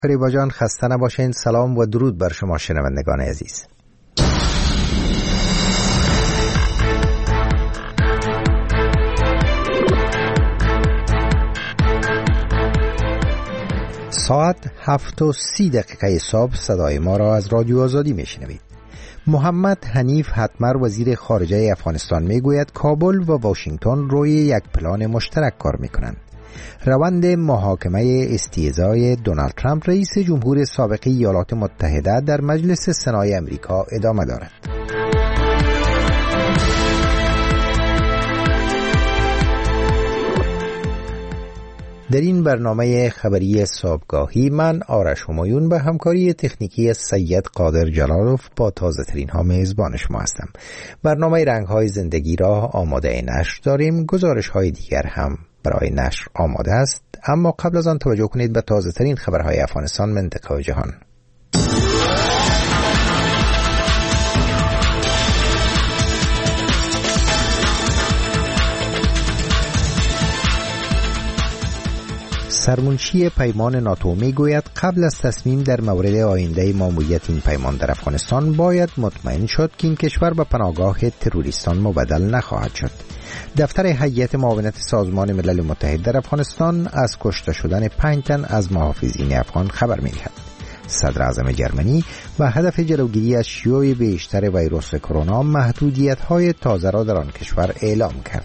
فریبا جان خسته نباشین. سلام و درود بر شما شنوندگان عزیز. ساعت 7:30 صبح صدای ما را از رادیو آزادی میشنوید. محمد حنیف حتمر وزیر خارجه افغانستان میگوید کابل و واشنگتن روی یک پلان مشترک کار میکنند. روند محاکمه استیضای دونالد ترامپ رئیس جمهور سابق ایالات متحده در مجلس سنای امریکا ادامه دارد. در این برنامه خبری صبحگاهی من آرش همایون به همکاری تکنیکی سید قادر جلالوف با تازه ترین ها میزبان شما هستم. برنامه رنگ های زندگی را آماده نشر داریم. گزارش های دیگر هم برای نشر آماده است، اما قبل از آن توجه کنید به تازه ترین خبرهای افغانستان، منطقه و جهان. سرمنشی پیمان ناتو میگوید قبل از تصمیم در مورد آینده ماموریت این پیمان در افغانستان باید مطمئن شد که این کشور به پناهگاه تروریستان مبدل نخواهد شد. دفتر هیئت معاونت سازمان ملل متحد در افغانستان از کشته شدن 5 تن از محافظین افغان خبر می‌دهد. صدر اعظم جرمنی و هدف جلوگیری از شیوع بیشتر ویروس کرونا محدودیت‌های تازه را در آن کشور اعلام کرد.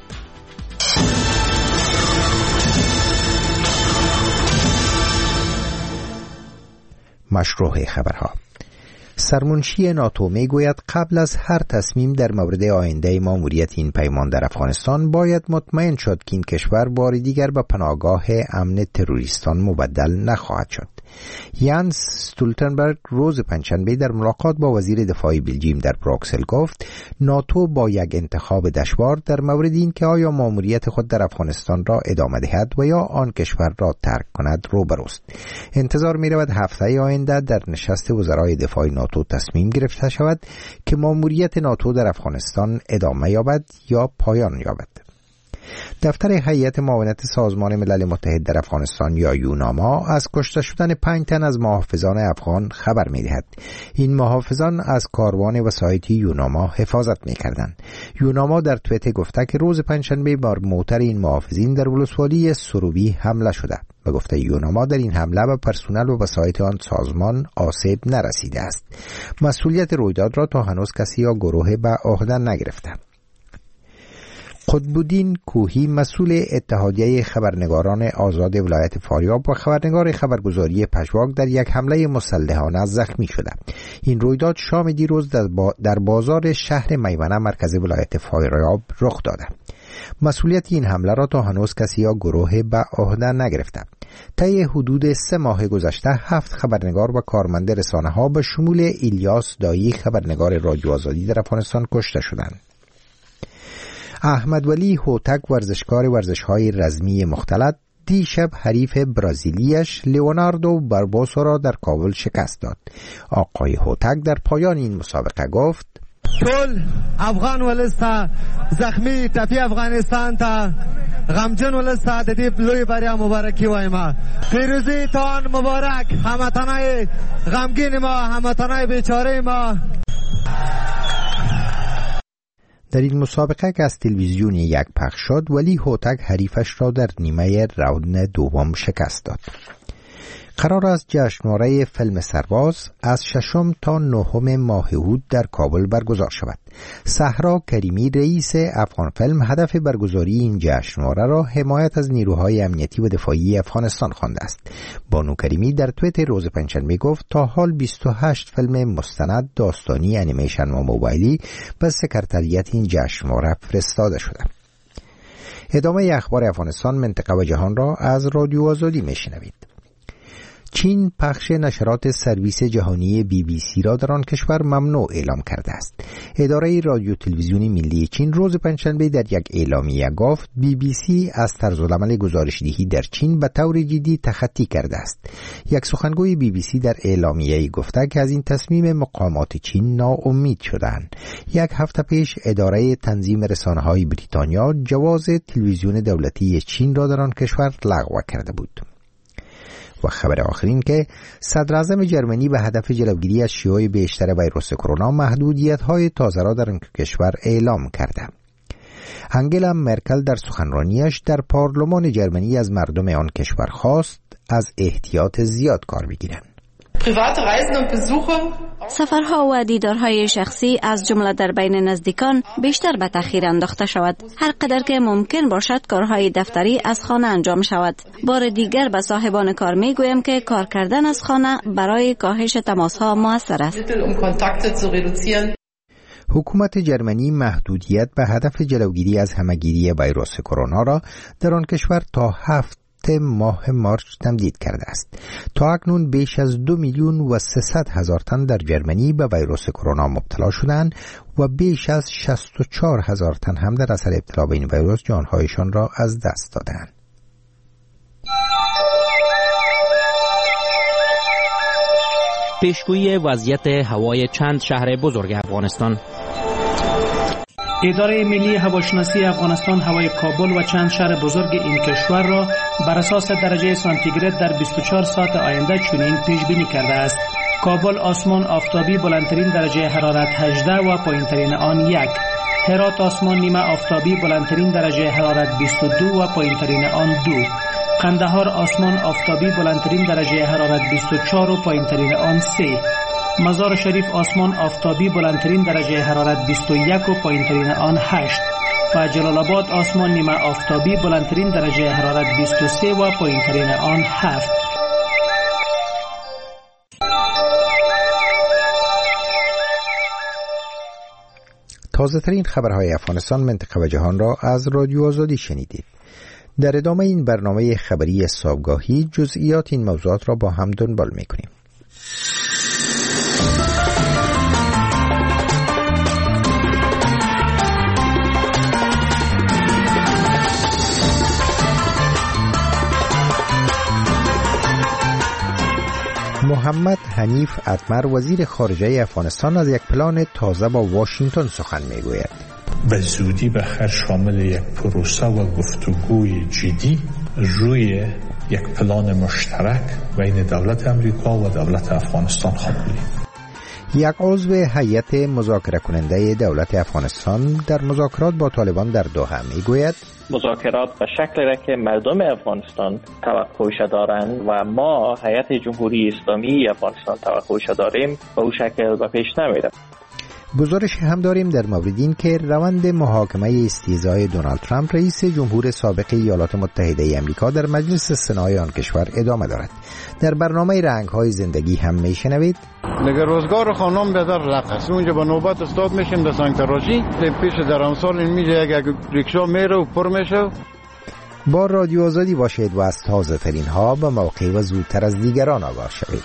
مشروع خبرها. سرمنشی ناتو میگوید قبل از هر تصمیم در مورد آینده ماموریت این پیمان در افغانستان باید مطمئن شد که این کشور بار دیگر به پناهگاه امن تروریستان مبدل نخواهد شد. یانس استولتنبرگ روز پنجشنبه در ملاقات با وزیر دفاع بلژیم در بروکسل گفت ناتو با یک انتخاب دشوار در مورد این که آیا ماموریت خود در افغانستان را ادامه دهد و یا آن کشور را ترک کند روبروست. انتظار می رود هفته آینده در نشست وزرای دفاع ناتو تصمیم گرفته شود که ماموریت ناتو در افغانستان ادامه یابد یا پایان یابد. دفتر هیئت معاونت سازمان ملل متحد در افغانستان یا یوناما از کشته شدن 5 تن از محافظان افغان خبر می‌دهد. این محافظان از کاروان وسایطی یوناما حفاظت می‌کردند. یوناما در توییت گفته که روز پنجشنبه بر موتر این محافظین در ولسوالی سروبی حمله شده. به گفته یوناما در این حمله به پرسنل و وسایط آن سازمان آسیب نرسیده است. مسئولیت رویداد را تا هنوز کسی یا گروه به عهده نگرفته. قطب‌الدین کوهی مسئول اتحادیه خبرنگاران آزاد ولایت فاریاب و خبرنگار خبرگزاری پژواک در یک حمله مسلحانه زخمی شده. این رویداد شام دیروز در بازار شهر میمنه مرکز ولایت فاریاب رخ داده. مسئولیت این حمله را تا هنوز کسی یا گروه به عهده نگرفته. طی حدود 3 ماه گذشته 7 خبرنگار و کارمند رسانه‌ها به شمول ایلیاس دایی خبرنگار رادیو آزادی در افغانستان کشته شدند. احمد ولی هوتک ورزشکار ورزش‌های رزمی مختلط دیشب حریف برازیلیش لیوناردو باربوسا را در کابل شکست داد. آقای هوتک در پایان این مسابقه گفت ټول افغان ولسته زخمی ټپي افغانستان ته غمجن ولسته د دې لوی بریا مبارکي وایم. پیروزی تان مبارک هموطنای غمگین ما، هموطنای بیچاره ما. در این مسابقه که از تلویزیون یک پخش شد ولی هوتک حریفش را در نیمه راوند دوم شکست داد. قرار است جشنواره فیلم سرباز از 6 تا 9 ماه اوت در کابل برگزار شود. صحرا کریمی رئیس افغان فیلم هدف برگزاری این جشنواره را حمایت از نیروهای امنیتی و دفاعی افغانستان خوانده است. بانو کریمی در توییت روز پنجشنبه گفت تا حال 28 فیلم مستند، داستانی، انیمیشن و موبایلی به سکرتریت این جشنواره فرستاده شده. ادامه اخبار افغانستان، منطقه و جهان را از رادیو آزادی میشنوید. چین پخش نشرات سرویس جهانی BBC را در آن کشور ممنوع اعلام کرده است. اداره رادیو تلویزیونی ملی چین روز پنجشنبه در یک اعلامیه گفت BBC از طرزالعمل گزارش‌دهی در چین به طور جدی تخطی کرده است. یک سخنگوی BBC در اعلامیه‌ای گفته که از این تصمیم مقامات چین ناامید شدند. یک هفته پیش اداره تنظیم رسانه‌های بریتانیا جواز تلویزیون دولتی چین را در آن کشور لغو کرده بود. و خبر آخرین که صدر اعظم جرمنی به هدف جلوگیری از شیوع بیشتر ویروس کرونا محدودیت‌های تازه را در این کشور اعلام کرده. انگلا مرکل در سخنرانیش در پارلمان جرمنی از مردم آن کشور خواست از احتیاط زیاد کار بگیرند. سفرها و دیدارهای شخصی از جمله در بین نزدیکان بیشتر به تأخیر انداخته شود. هر قدر که ممکن باشد کارهای دفتری از خانه انجام شود. بار دیگر به صاحبان کار می گویم که کار کردن از خانه برای کاهش تماسها مؤثر است. حکومت جرمنی محدودیت به هدف جلوگیری از همهگیری ویروس کرونا را در آن کشور تا 7 ماه مارس تمدید کرده است. تا اکنون بیش از 2,300,000 تن در جرمنی به ویروس کرونا مبتلا شدند و بیش از 64,000 تن هم در اثر ابتلا به این ویروس جانهایشان را از دست دادند. پیشگویی وضعیت هوای چند شهر بزرگ افغانستان. اداره ملی هواشناسی افغانستان هوای کابل و چند شهر بزرگ این کشور را بر اساس درجه سانتیگراد در 24 ساعت آینده چنین پیش بینی کرده است. کابل آسمان آفتابی بلندترین درجه حرارت 18 و پایینترین آن 1. هرات آسمان نیمه آفتابی بلندترین درجه حرارت 22 و پایینترین آن 2. قندهار آسمان آفتابی بلندترین درجه حرارت 24 و پایینترین آن 3. مزار شریف آسمان آفتابی بلندترین درجه حرارت 21 و پایینترین آن 8 و جلال آباد آسمان نیمه آفتابی بلندترین درجه حرارت 23 و پایینترین آن 7. تازه ترین خبرهای افغانستان، منطقه و جهان را از رادیو آزادی شنیدید. در ادامه این برنامه خبری صبحگاهی جزئیات این موضوعات را با هم دنبال می‌کنیم. محمد حنیف اتمر وزیر خارجه افغانستان از یک پلان تازه با واشنگتن سخن میگوید. به زودی بخیر شامل یک پروسه و گفتگوی جدی روی یک پلان مشترک بین دولت امریکا و دولت افغانستان خواهد بود. یک عضو هیئت مذاکره کننده دولت افغانستان در مذاکرات با طالبان در دوحه میگوید مذاکرات به شکلی را که مردم افغانستان توقعش دارند و ما هیئت جمهوری اسلامی افغانستان توقعش داریم به اون شکل به پیش نمیره. گزارش هم داریم در مورد این که روند محاکمه استیزای دونالد ترامپ رئیس جمهور سابق ایالات متحده آمریکا در مجلس سنای آن کشور ادامه دارد. در برنامه رنگ‌های زندگی هم میشنوید نگر روزگار خانم بدر رقص اونجا با نوبت استاد میشیم در سانکتراشی پیش در امسال این میجه یک ریکشا میره و پر میشه. با رادیو آزادی باشید و از تازه ترین ها به موقع و زودتر از دیگران آگاه شوید.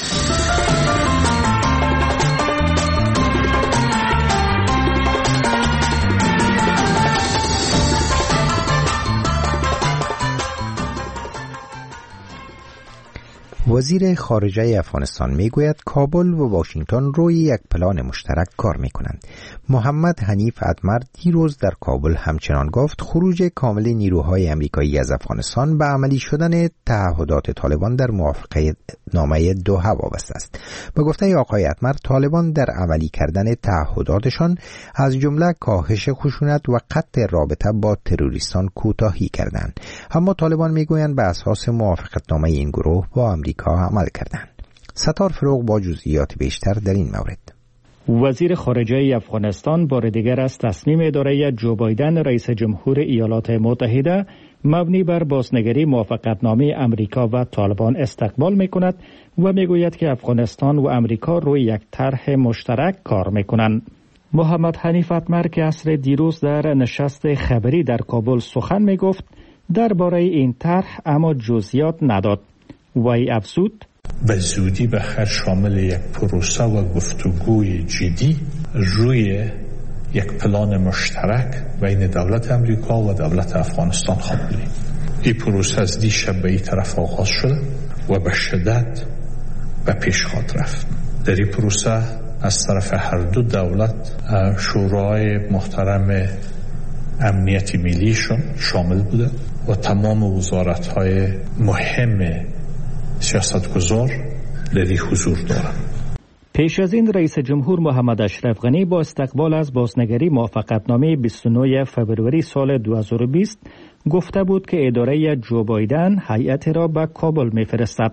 وزیر خارجه افغانستان میگوید کابل و واشنگتن روی یک پلان مشترک کار میکنند. محمد حنیف اتمر دیروز در کابل همچنان گفت خروج کامل نیروهای امریکایی از افغانستان به عملی شدن تعهدات طالبان در موافقه نامه دوحه وابسته است. به گفته آقای اتمر طالبان در عملی کردن تعهداتشان از جمله کاهش خشونت و قطع رابطه با تروریستان کوتاهی کردند. اما طالبان میگویند به اساس موافقت نامه این گروه با امریکا عمل کردند. ستار فروغ با جزئیات بیشتر در این مورد. وزیر خارجه افغانستان بار دیگر از تصمیم اداره جو بایدن رئیس جمهور ایالات متحده مبنی بر بازنگری موافقتنامه امریکا و طالبان استقبال می‌کند و میگوید که افغانستان و امریکا روی یک طرح مشترک کار می‌کنند. محمد حنیف اتمر که عصر دیروز در نشست خبری در کابل سخن می‌گفت درباره این طرح اما جزئیات نداد. وی افزود به زودی بخیر شامل یک پروسه و گفتگوی جدی روی یک پلان مشترک بین دولت امریکا و دولت افغانستان خواهد بود. این پروسه از دیشب به این طرف آغاز شده و به شدت به پیش خواهد رفت. در این پروسه از طرف هر دو دولت شورای محترم امنیت ملیشون شامل بوده و تمام وزارت‌های مهم سیاستگزار در حضور دارم. پیش از این رئیس جمهور محمد اشرف غنی با استقبال از بازنگری موافقتنامه 29 فبروری سال 2020 گفته بود که اداره جو بایدن هیئت را به کابل می‌فرستد.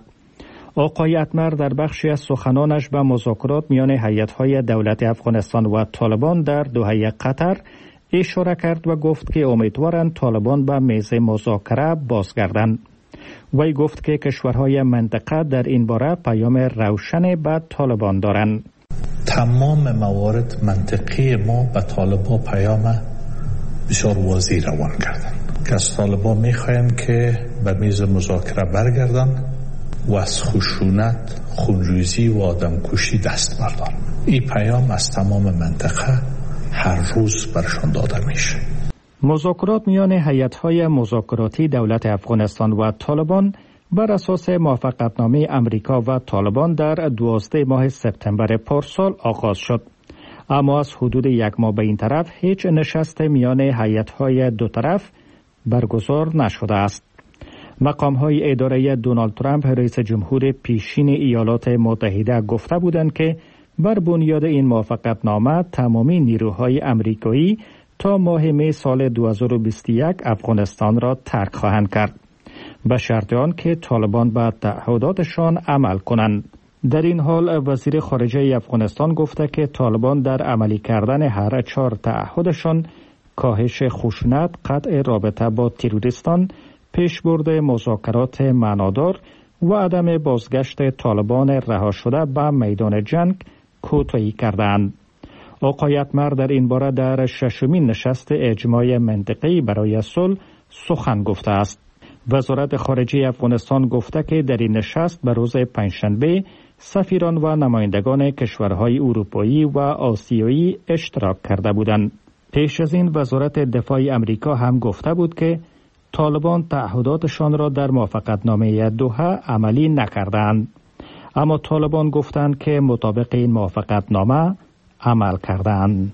آقای اتمر در بخشی از سخنانش به مذاکرات میان هیئت‌های دولت افغانستان و طالبان در دوحه قطر اشاره کرد و گفت که امیدوارند طالبان به میز مذاکره بازگردند. وی گفت که کشورهای منطقه در این باره پیام روشن به طالبان دارند. تمام موارد منطقی ما به طالبان پیام بسیار واضح روان کردن که از طالبان میخوایم که به میز مذاکره برگردن و از خشونت، خونریزی و آدمکشی دست بردارن. این پیام از تمام منطقه هر روز برشان داده میشه. مذاکرات میان هیئت‌های مذاکراتی دولت افغانستان و طالبان بر اساس موافقتنامه امریکا و طالبان در 12 ماه سپتامبر پارسال آغاز شد. اما از حدود یک ماه به این طرف هیچ نشست میان هیئت‌های دو طرف برگزار نشده است. مقام‌های اداره دونالد ترامپ رئیس جمهور پیشین ایالات متحده گفته بودند که بر بنیاد این موافقتنامه تمامی نیروهای امریکایی تا ماه می سال 2021 افغانستان را ترک خواهند کرد به شرط آن که طالبان به تعهداتشان عمل کنند. در این حال وزیر خارجه افغانستان گفته که طالبان در عملی کردن هر 4 تعهدشان کاهش خشونت، قطع رابطه با تروریستان، پیشبرد مذاکرات معنادار و عدم بازگشت طالبان رها شده به میدان جنگ کوتاهی کردند. آقای اتمر در این باره در 6مین نشست اجماع منطقه‌ای برای صلح سخن گفته است. وزارت خارجه افغانستان گفته که در این نشست به روز پنجشنبه سفیران و نمایندگان کشورهای اروپایی و آسیایی اشتراک کرده بودند. پیش از این وزارت دفاع امریکا هم گفته بود که طالبان تعهداتشان را در موافقتنامه دوحه عملی نکردند. اما طالبان گفتند که مطابق این موافقتنامه عمل کردند.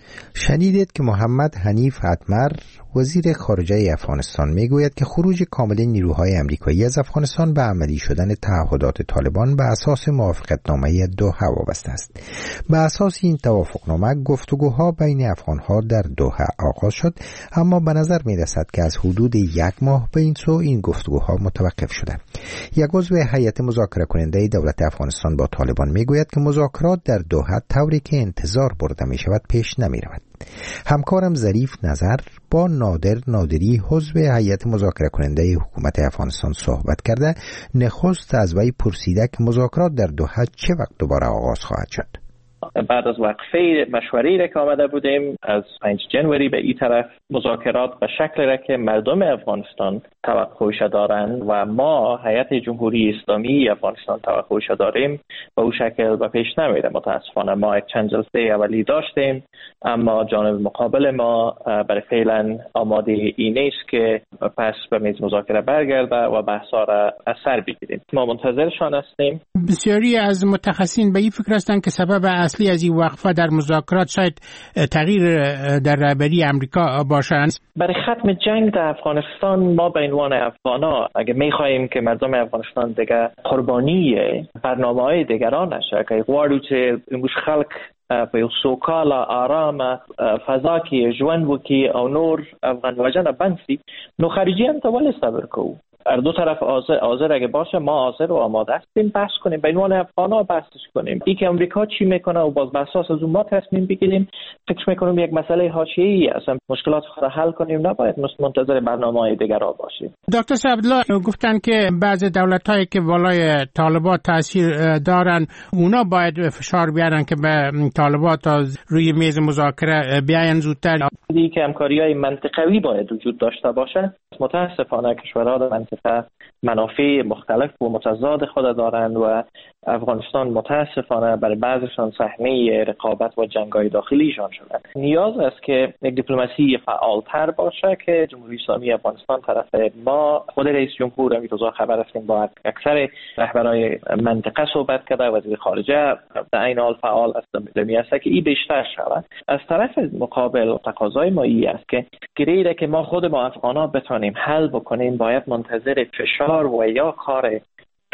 شنیدید که محمد حنیف اتمر وزیر خارجه افغانستان میگوید که خروج کامل نیروهای امریکایی از افغانستان به عملی شدن تعهدات طالبان به اساس موافقتنامه دوحه وابسته است. به اساس این توافقنامه گفتگوها بین افغانها در دوحه آغاز شد، اما به نظر میرسد که از حدود 1 ماه به این سو این گفتگوها متوقف شده. یک عضو هیئت مذاکره کننده دولت افغانستان با طالبان میگوید که مذاکرات در دوحه طوری که انتظار برده می شود پیش نمی رود. همکارم ظریف نظر با نادر نادری عضو هیئت مذاکره کننده حکومت افغانستان صحبت کرده. نخست از وی پرسیده که مذاکرات در دوحه چه وقت دوباره آغاز خواهد شد. بعد از وقفه مشوری را که آمده بودیم از 5 جنوری به این طرف مذاکرات به شکلی را که مردم افغانستان توقعش دارند و ما هیئت جمهوری اسلامی افغانستان توقعش داریم به اون شکل به پیش نمیره. متاسفانه ما یک چند جلسه اولی داشتیم، اما جانب مقابل ما برای فعلا آماده این نیست که پس به میز مذاکره برگرده و بحثا را از سر بگیریم. ما منتظرشان هستیم. بسیاری از متخصصین به این فکر هستند که سبب اصلی از این وقفه در مذاکرات شاید تغییر در رهبری امریکا باشند. برای ختم جنگ در افغانستان ما به عنوان افغانا اگه می‌خواهیم که مردم افغانستان دیگه قربانی برنامه‌های دیگران نشه، که غواړو چې موږ خلک په یو سوکاله آرامه فضا کې ژوند وکړي او نور افغان وجنه بند شي، نو خارجیان ته ولې صبر کوو؟ هر دو طرف حاضر اگه باشه ما حاضر و آماده هستیم بحث کنیم، به عنوان افغانا بحثش کنیم. این که امریکا چی میکنه و باز بر اساس از اون ما تصمیم بگیریم. فکر میکنم یک مسئله حاشیه‌ای است، مشکلات خود را حل کنیم، نباید منتظر برنامه‌های دیگران باشیم. دکتر عبدالله گفتن که بعضی دولت‌هایی که بالای طالبان تاثیر دارن اونا باید فشار بیارن که به طالبان تا روی میز مذاکره بیاین زودتر. دیگه که همکاری‌های منطقوی باید وجود داشته باشه. متاسفانه کشورها در منطقه منافع مختلف و متضاد خود دارند و افغانستان متاسفانه برای بعضشان صحنه رقابت و جنگ‌های داخلیشان شده. نیاز است که یک دیپلماسی فعالتر باشه که جمهوری اسلامی افغانستان طرف ما، خود رئیس جمهور هم روزا خبر هستیم با اکثر رهبران منطقه صحبت کرده، وزیر خارجه در این حال فعال است، است که این بیشتر شود. از طرف مقابل تقاضای ما این است که گیری که ما خود با افغانا بتونیم حل بکنیم، باید منتظر فشار و یا کار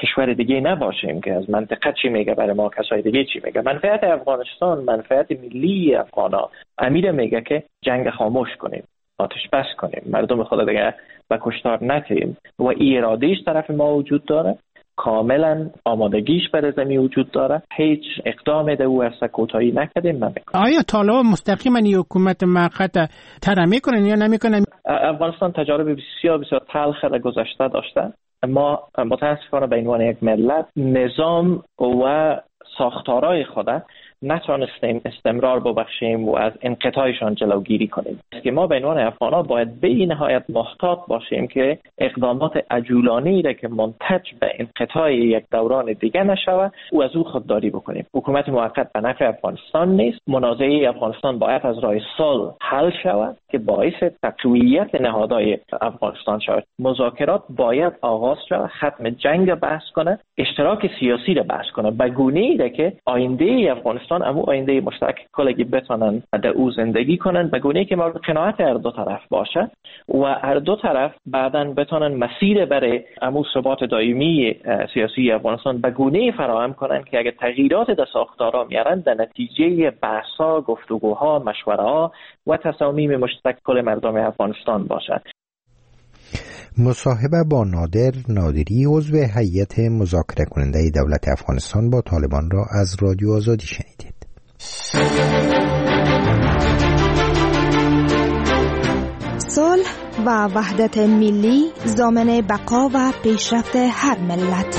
کشور دیگه نباشیم که از منطقه چی میگه برای ما کسای دیگه چی میگه. منفعت افغانستان، منفعت ملی افغانا. امیر میگه که جنگ خاموش کنیم، آتش بس کنیم، مردم خود دیگه به کشتار نتیم و ارادهش طرف ما وجود داره، کاملا آمادگیش برای زمین وجود داره، هیچ اقدام ده او اصلا کوتاهی نکردیم. آیا طالبان مستقیما این حکومت موقت طرح میکنن یا نمیکنن؟ افغانستان تجارب بسیار بسیار تلخ در گذشته داشته. ما متاسفانه به عنوان یک ملت نظام و ساختارهای خود نتونستیم استمرار ببخشیم و از انقطاعشان جلوگیری کنیم. که ما به عنوان افغان‌ها باید به نهایت محتاط باشیم که اقدامات عجولانه‌ای را که منتج به انقطاع یک دوران دیگه نشود و از او خودداری بکنیم. حکومت موقت به نفع افغانستان نیست. منازعه افغانستان باید از راه صلح حل شود که باعث تقویت نهادهای افغانستان شود. مذاکرات باید آغاز شود، ختم جنگ بحث کنه، اشتراک سیاسی را بحث کنه به گونه‌ای که آینده افغانستان امو آینده مشترک کلگی بتونن در او زندگی کنن به گونه‌ای که مورد قناعت هر دو طرف باشه و هر دو طرف بعداً بتونن مسیر برای امو ثبات دائمی سیاسی افغانستان به گونه‌ای فراهم کنن که اگر تغییرات در ساختارها میارن در نتیجه بحث‌ها، گفتگوها، مشوره‌ها و تصامیم مشترک کل مردم افغانستان باشد. مصاحبه با نادر نادری عضو هیئت مذاکره کننده دولت افغانستان با طالبان را از رادیو آزادی شنیدید. صلح و وحدت ملی ضامن بقا و پیشرفت هر ملت.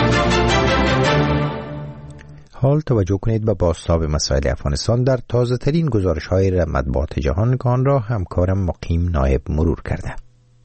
حال توجه کنید به بازتاب مسائل افغانستان در تازه ترین گزارش های مطبوعات جهان که آن را همکارم مقیم نایب مرور کرده.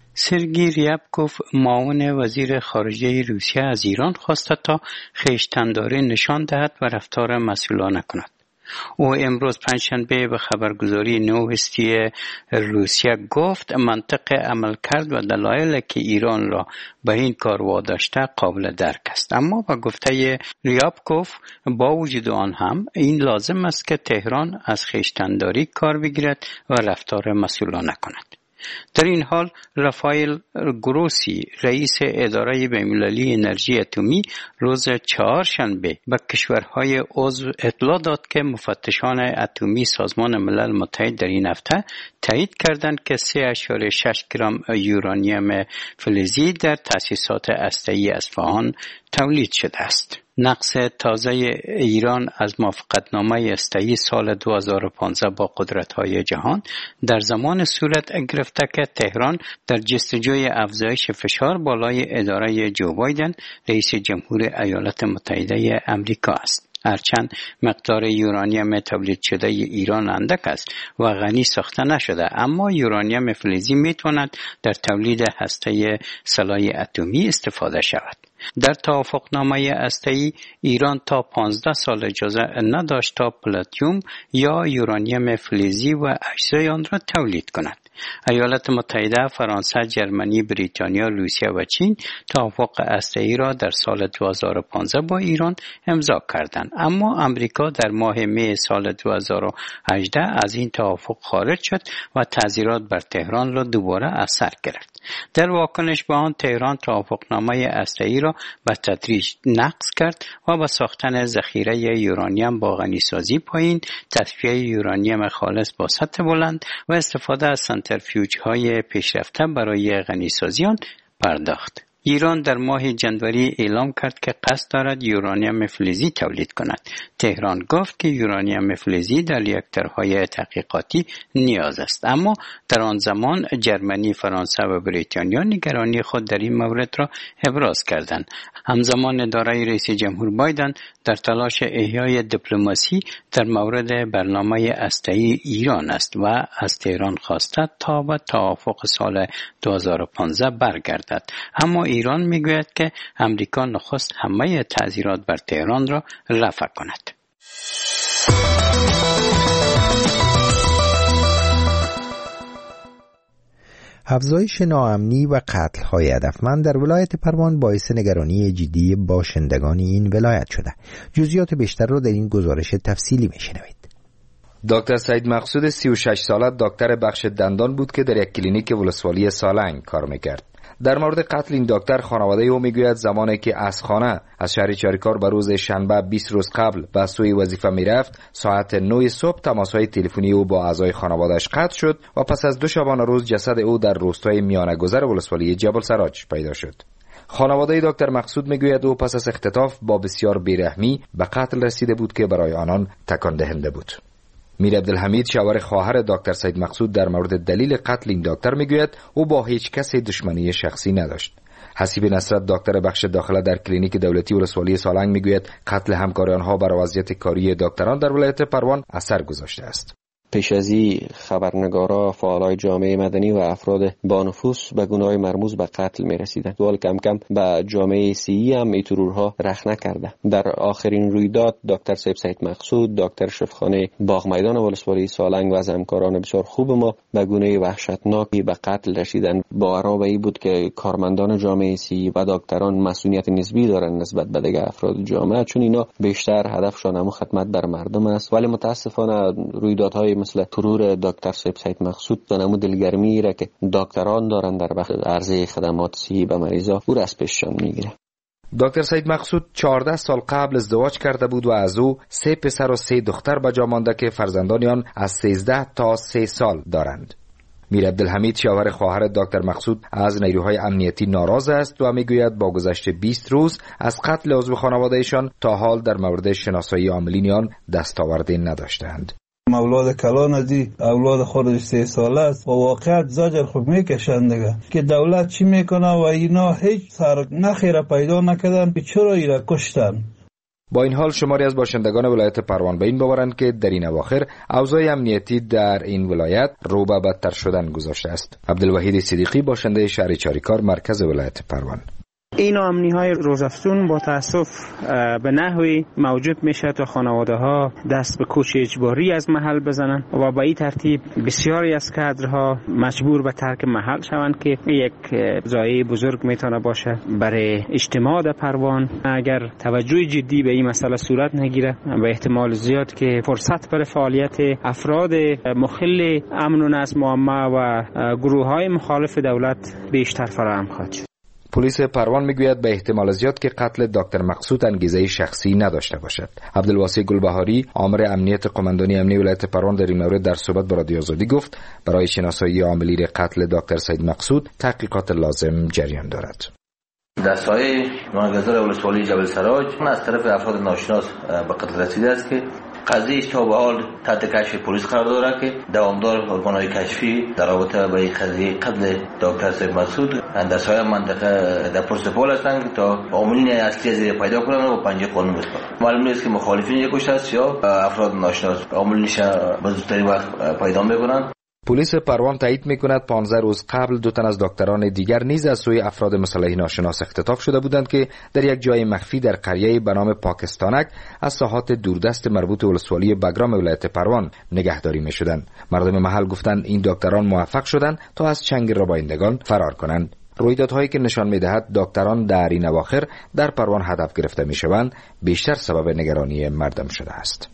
سرگی ریابکوف معاون وزیر خارجه روسیه از ایران خواسته تا خویشتنداری نشان دهد و رفتار مسئولانه کند. او امروز پنجشنبه به خبرگزاری نووستی روسیه گفت منطق عملکرد و دلایلی که ایران را به این کار واداشته قابل درک است. اما با گفته ریابکوف با وجود آن هم این لازم است که تهران از خویشتنداری کار بگیرد و رفتار مسئولانه کند. در این حال رافائل گروسی رئیس اداره بین‌المللی انرژی اتمی روز چهارشنبه به کشورهای عضو اطلاع داد که مفتشان اتمی سازمان ملل متحد در این هفته تایید کردند که 3.6 گرم یورانیم فلزی در تأسیسات هسته‌ای اصفهان تولید شده است. نقص تازه ایران از موافقتنامه هسته‌ای سال 2015 با قدرت‌های جهان در زمان صورت گرفته که تهران در جستجوی افزایش فشار بالای اداره جو بایدن رئیس جمهور ایالات متحده آمریکا است. هرچند مقدار یورانیم تولید شده ایران اندک است و غنی ساخته نشده، اما یورانیم فلزی میتواند در تولید هسته سلاح اتمی استفاده شود. در توافقنامه هسته‌ای ایران تا 15 سال اجازه نداشت تا پلاتینیوم یا یورانیم فلزی و اجزای آن را تولید کند. ایالات متحده، فرانسه، جرمنی، بریتانیا، روسیه و چین توافق هسته‌ای را در سال 2015 با ایران امضا کردند، اما آمریکا در ماه می سال 2018 از این توافق خارج شد و تعزیرات بر تهران را دوباره از سر گرفت. در واکنش به آن تهران توافقنامه هسته‌ای را به تدریج نقض کرد و به ساختن ذخیره یورانیم با غنیسازی پایین، تصفیه یورانیم خالص با سطح بلند و استفاده از سنتریفیوژهای پیشرفته برای غنیسازی آن پرداخت. ایران در ماه جنوری اعلام کرد که قصد دارد یورانیم فلزی تولید کند. تهران گفت که یورانیم فلزی در ریاکتورهای تحقیقاتی نیاز است، اما در آن زمان جرمنی، فرانسه و بریتانیا نگرانی خود در این مورد را ابراز کردند. همزمان اداره رئیس جمهور بایدن در تلاش احیای دیپلماسی در مورد برنامه هسته‌ای ایران است و از تهران خواسته تا به توافق سال 2015 برگردد. اما ایران میگوید که امریکا نخست همه تعزیرات بر تهران را رفع کند. افزایش ناامنی و قتل‌های هدفمند در ولایت پروان باعث نگرانی جدی باشندگان این ولایت شده. جزئیات بیشتر را در این گزارش تفصیلی میشنوید. دکتر سعید مقصود 36 ساله دکتر بخش دندان بود که در یک کلینیک ولسوالی سالنگ کار میکرد. در مورد قتل این دکتر خانواده او میگوید زمانی که از خانه از شهر چاریکار به روز شنبه 20 روز قبل به سوی وظیفه میرفت، ساعت 9 صبح تماس‌های تلفنی او با اعضای خانواده‌اش قطع شد و پس از 2 شبانه روز جسد او در روستای میانه‌گذر ولسوالی جبل سراج پیدا شد. خانواده دکتر مقصود میگوید او پس از اختطاف با بسیار بیرحمی به قتل رسیده بود که برای آنان تکان دهنده بود. میر عبدالحمید شوهر خواهر دکتر سید مقصود در مورد دلیل قتل این دکتر میگوید او با هیچ کسی دشمنی شخصی نداشت. حسیب نصرت دکتر بخش داخله در کلینیک دولتی ولسوالی سالنگ میگوید قتل همکار آنها بر وضعیت کاری دکتران در ولایت پروان اثر گذاشته است. پیش از این خبرنگارا، فعالای جامعه مدنی و افراد با نفوذ به گناه مرموز به قتل می رسیدند. ولی کم کم به جامعه سیئی هم این ترورها رخ نکرده. در آخرین رویداد دکتر سید مقصود، دکتر شفخانه باغ میدان ولسوالی سالنگ و از همکاران بسیار خوب ما به گونه وحشتناکی به قتل رسیدند. باور به این بود که کارمندان جامعه سیئی و دکتران مسئولیت نسبی دارند نسبت به دیگر افراد جامعه، چون اینا بیشتر هدفشان هم خدمت بر مردم است. ولی متاسفانه رویدادهای مثل ترور دکتر سید مقصود به نمود دلگرمی را که دکتران دارند در بخش عرضه خدمات صحی به مریضا او را از پیششان میگیره. دکتر سید مقصود 14 سال قبل ازدواج کرده بود و از او 3 پسر و 3 دختر به جا مانده که فرزندان آن از 13 تا 3 سال دارند. میر عبدالحمید شوهر خواهر دکتر مقصود از نیروهای امنیتی ناراض است و میگوید با گذشت 20 روز از قتل عضو خانوادهشان تا حال در مورد شناسایی عاملین آن دستاوردی نداشتند. اولاد کلان ازی اولاد خودش 3 ساله است و واقعیت زجر خود میکشند دیگه که دولت چی میکنه و اینا هیچ سر نخیره پیدا نکردن که چرا اینا کشتن. با این حال شماری از باشندگان ولایت پروان به این باورند که در این اواخر اوضاع امنیتی در این ولایت رو به بدتر شدن گذاشته است. عبدالوحید صدیقی باشنده شهر چاریکار مرکز ولایت پروان: این امنی‌های روزافزون با تأسف به نحوی موجب میشه تا خانواده ها دست به کوچ اجباری از محل بزنن و با این ترتیب بسیاری از کادرها مجبور به ترک محل شوند که یک ضایعه بزرگ میتونه باشه برای اجتماع در پروان. اگر توجه جدی به این مسئله صورت نگیره به احتمال زیاد که فرصت برای فعالیت افراد مخل امن و نظم عامه و گروه‌های مخالف دولت بیشتر فراهم خواهد شد. پلیس پروان میگوید به احتمال زیاد که قتل دکتر مقصود انگیزه شخصی نداشته باشد. عبدالواسی گلبهاری آمر امنیت قماندانی امنی ولایت پروان در این مورد در صحبت با رادیو آزادی گفت برای شناسایی عاملین قتل دکتر سید مقصود تحقیقات لازم جریان دارد. در سایه میانه‌گذر ولسوالی جبل سراج از طرف افراد ناشناس به قتل رسیده است که قضیه تا به حال تحت کشف پلیس قرار دارد که دوامدار ارگان‌های کشفی در رابطه با قضیه قتل دکتر سید مقصود در سایه منطقه در پرسپول هستند تا عاملین اصلی از پیدا کنند و پنجه قانون بسپارند. معلوم نیست که مخالفین یک کشته است یا افراد ناشناس عاملینش به زودترین وقت پیدا می‌کنند. پلیس پروان تایید می‌کند 15 روز قبل 2 تن از دکتران دیگر نیز از سوی افراد مسلح ناشناس اختطاف شده بودند که در یک جای مخفی در قریه به نام پاکستانک از ساحات دوردست مربوط ولسوالی بگرام ولایت پروان نگهداری می‌شدند. مردم محل گفتند این دکتران موفق شدند تا از چنگ ربایندگان فرار کنند. رویدادهایی که نشان می‌دهد دکتران در این اواخر در پروان هدف گرفته می‌شوند بیشتر سبب نگرانی مردم شده است.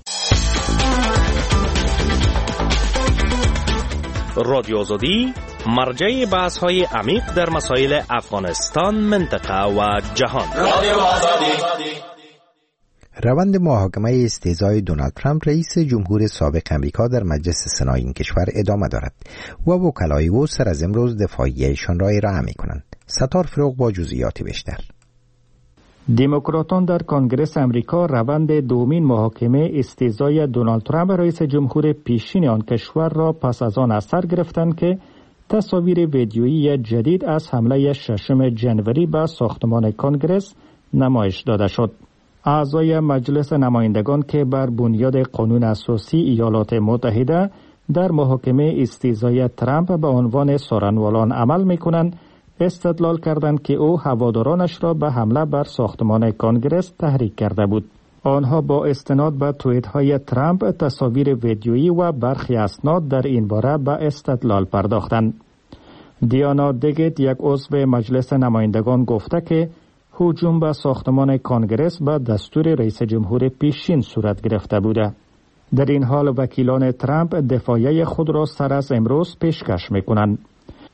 رادیو آزادی مرجع بحث‌های عمیق در مسائل افغانستان، منطقه و جهان. رادیو آزادی. روند محاکمه استهزای دونالد ترامپ رئیس جمهور سابق امریکا در مجلس سنا این کشور ادامه دارد و وکلای او سر از امروز دفاعیه‌شان را ارائه می‌کنند. ستار فروغ با جزئیات بیشتر. دموکراتان در کنگره امریکا روند دومین محاکمه استهزای دونالد ترامپ رئیس جمهور پیشین آن کشور را پس از آن از سر گرفتند که تصاویر ویدیویی جدید از حمله 6 جنوری به ساختمان کنگره نمایش داده شد. اعضای مجلس نمایندگان که بر بنیاد قانون اساسی ایالات متحده در محاکمه استهزای ترامپ به عنوان سارنوالان عمل می‌کنند، استدلال کردند که او هوادارانش را به حمله بر ساختمان کنگره تحریک کرده بود. آنها با استناد به توییت‌های ترامپ تصاویر ویدیویی و برخی اسناد در این باره به استدلال پرداختند. دیانا دیگیت، یک عضو مجلس نمایندگان، گفته که هجوم به ساختمان کنگره به دستور رئیس جمهور پیشین صورت گرفته بوده. در این حال وکیلان ترامپ دفاعیه خود را سر از امروز پیشکش می‌کنند.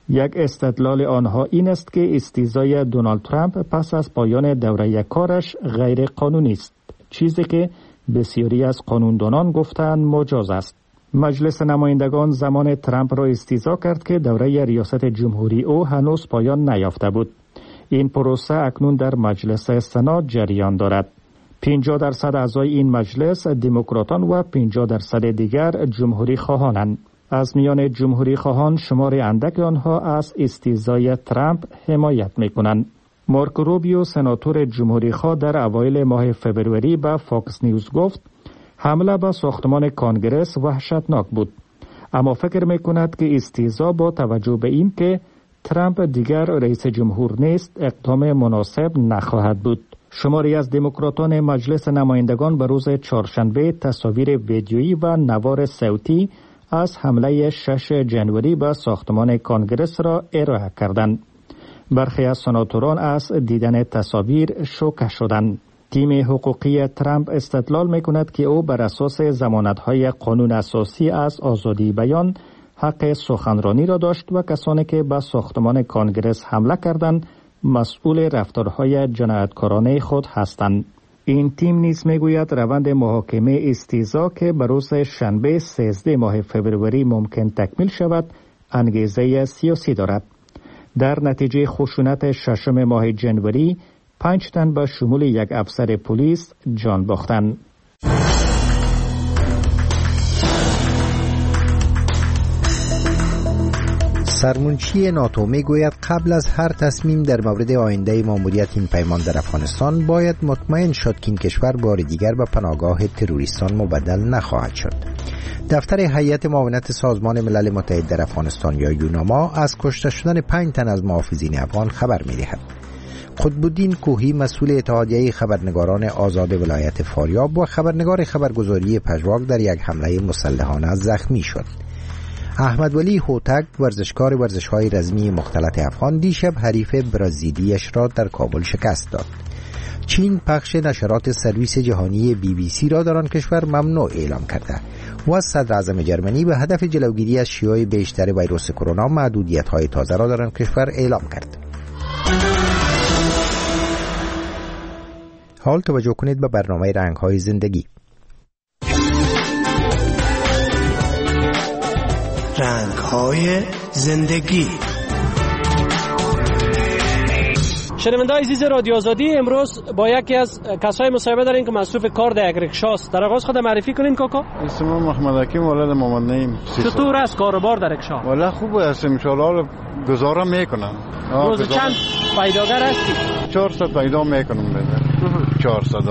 یک استدلال آنها این است که استیضای دونالد ترامپ پس از پایان دوره کارش غیر قانونی است، چیزی که بسیاری از قانوندانان گفتند مجاز است. مجلس نمایندگان زمان ترامپ را استیضا کرد که دوره ریاست جمهوری او هنوز پایان نیافته بود. این پروسه اکنون در مجلس سنا جریان دارد. 50% اعضای این مجلس دموکراتان و 50% دیگر جمهوری خواهانند. از میان جمهوری خواهان شمار اندک آنها از استیضای ترامپ حمایت می‌کنند. مارک روبیو سناتور جمهوری خواه در اوایل ماه فوریه به فاکس نیوز گفت حمله به ساختمان کانگرس وحشتناک بود، اما فکر می‌کند که استیضا با توجه به این که ترامپ دیگر رئیس جمهور نیست اقدام مناسب نخواهد بود. شماری از دموکراتان مجلس نمایندگان به روز چهارشنبه تصاویر ویدیویی و نوار صوتی از حمله 6 جنوری به ساختمان کانگرس را ارائه کردند. برخی از سناتوران از دیدن تصاویر شوکه شدند. تیم حقوقی ترامپ استدلال می‌کند که او بر اساس ضمانت‌های قانون اساسی از آزادی بیان حق سخنرانی را داشت و کسانی که به ساختمان کانگرس حمله کردند مسئول رفتارهای جنایتکارانه خود هستند. این تیم نیز میگوید روند محاکمه استیضا که به روز شنبه 13 ماه فوریه ممکن تکمیل شود انگیزه سیاسی دارد. در نتیجه خشونت 6 ماه جنوری 5 تن به شمول یک افسر پلیس جان باختند. سرمنشی ناتو میگوید قبل از هر تصمیم در مورد آینده ماموریت این پیمان در افغانستان باید مطمئن شد که این کشور بار دیگر به پناهگاه تروریستان مبدل نخواهد شد. دفتر هیئت معاونت سازمان ملل متحد در افغانستان یا یوناما از کشته شدن 5 تن از محافظین افغان خبر می‌دهد. قطب‌الدین کوهی مسئول اتحادیه خبرنگاران آزاد ولایت فاریاب و خبرنگار خبرگزاری پژواک در یک حمله مسلحانه زخمی شد. احمد ولی هوتک ورزشکار ورزش‌های رزمی مختلط افغان دیشب حریف برازیلیش را در کابل شکست داد. چین پخش نشرات سرویس جهانی BBC را در آن کشور ممنوع اعلام کرده و صدر اعظم جرمنی به هدف جلوگیری از شیوع بیشتر ویروس کرونا محدودیت‌های تازه را در آن کشور اعلام کرد. حال توجه کنید به برنامه رنگ‌های زندگی. رنگ‌های زندگی. شنونده‌های عزیز رادیو آزادی، امروز با یکی از کسای مصاحبه داریم که مصروف کار در یک رکشاست. در آغاز خود معرفی کنین کاکا. اسمم محمد حکیم ولد محمد نعیم. چطور است کاروبار در رکشا؟ والا خوبه است، ان شاء الله گزارا میکنم. روز چند پیداگر هستی؟ 400 پیدا میکنم بده. 400.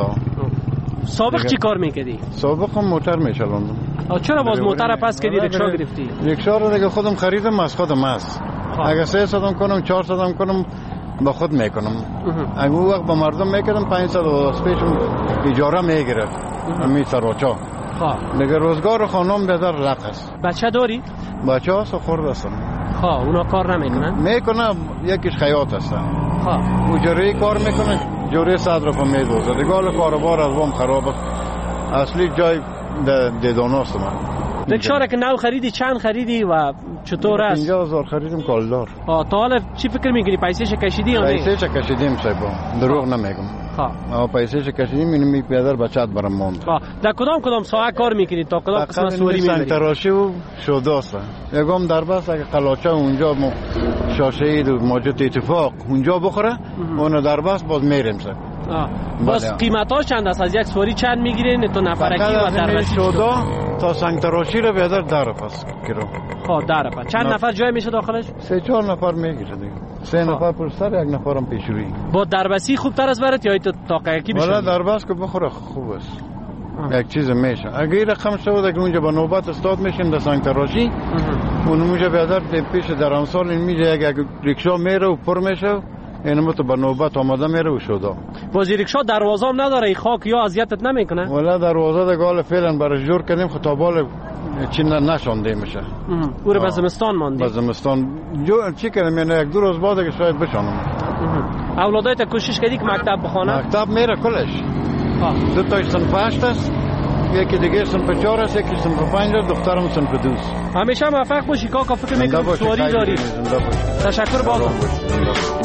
سابق چی کار میکردی؟ سابق هم موتر میچلاندم. چرا باز موتر پس کردی رکشا گرفتی؟ رکشا رو دیگه خودم خریدم، از خودم است. اگه 300 هم کنم 400 هم کنم با خود میکنم. اگه اون وقت با مردم میکردم 500 از پیشم اجاره میگرفت. همین سراچا. دیگه روزگار خانم بدر رق است. بچه داری؟ بچه ها خورد هستن. اونا کار نمیکنن؟ میکنن، یکیش خیاط هستن. اجاره کار میکنه، جوری صدر رو میدوزه. دیگه حال کاروبار از وام خراب است. اصلی جای دیداناست من. رکشا را که نو خریدی چند خریدی و چطور است؟ 50,000 خریدم کالدار. تا حالا چی فکر میکنی؟ پیسه‌ش کشیدی یا نه؟ پیسه‌ش کشیدیم صاحب، دروغ نمیگم. پیسه‌ش کشیدیم، اینو می پدر بچت برام موند. در کدام ساعت کار میکنی؟ تا کدام قسمت سواری میبری؟ تراشی و شوداست. یکم در بس اگه قلاچه اونجا شاشه‌ای و موجود اتفاق اونجا بخوره، اون در بس باز میریم سر. باز قیمتاش چند است؟ از یک سواری چند میگیرین تو نفرکی و دربستی؟ شودا تا سنگ تراشی رو بیادر در پس کرو. در پس چند نفر جای میشه داخلش؟ 3-4 نفر میگیره دیگه. 3 نفر پر سر، یک نفرم پیشروی. با دربسی خوبتر از برات یا تو تاقیکی بشه؟ والا دربس که بخوره خوب است. یک چیز میشه. اگه رقم شود که اونجا با نوبت استاد میشیم در سنگ تراشی، اون اونجا بیادر پیش در امسال این میشه یک ریکشا میره و پر میشه. اینم تو به نوبت آماده میره و شده. بازی رکشا دروازه هم نداره، خاک یا اذیتت نمیکنه؟ والا دروازه دگال فعلا برای جور کردیم خطابال چی نشانده میشه. او رو به زمستان ماندی؟ به زمستان چی کردم، یعنی 1-2 روز بعد که شاید بشانم. اولادایت کوشش کردی که مکتب بخوانه؟ مکتب میره کلش. 2 تا صنف 8 است، یکی دیگه صنف 4 است، یکی صنف 5 است، دخترم صنف 2 است. همیشه موفق باشی کاکا، فکر میکنم سواری داری. تشکر بازم.